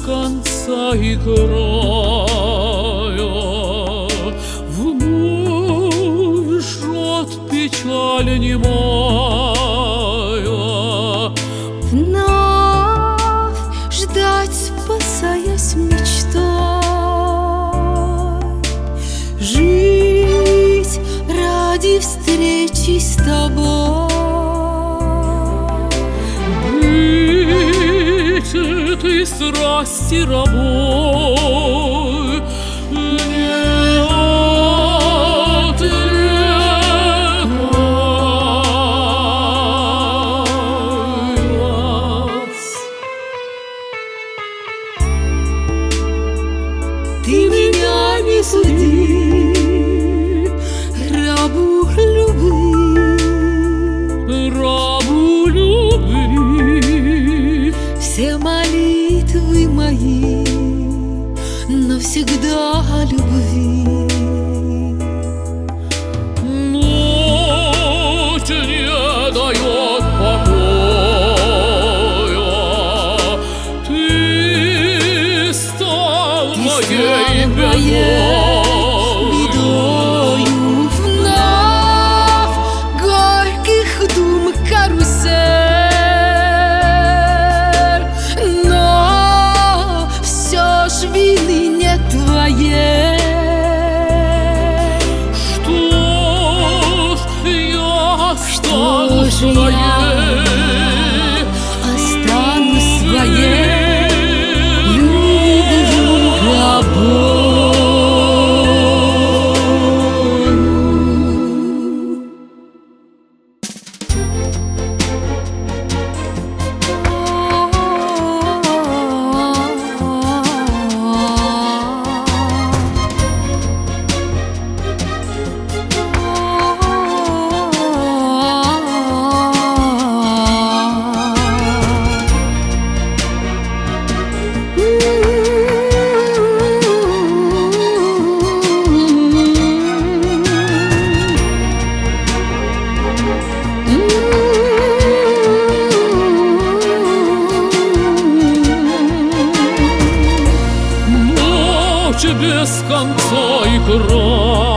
конца и края, вновь жжет печаль немая. Вновь ждать, спасаясь мечтой, жить ради встречи с тобой. Быть этой страсти рабой не отрекаясь. Ты меня не суди, рабу любви, все молитвы мои навсегда о любви. Ночь не дает покоя, ты стал моей бедою. Вновь горьких дум карусель, но все ж вины нет твоей. Останусь своей любовью рабою. Ночь без конца и края,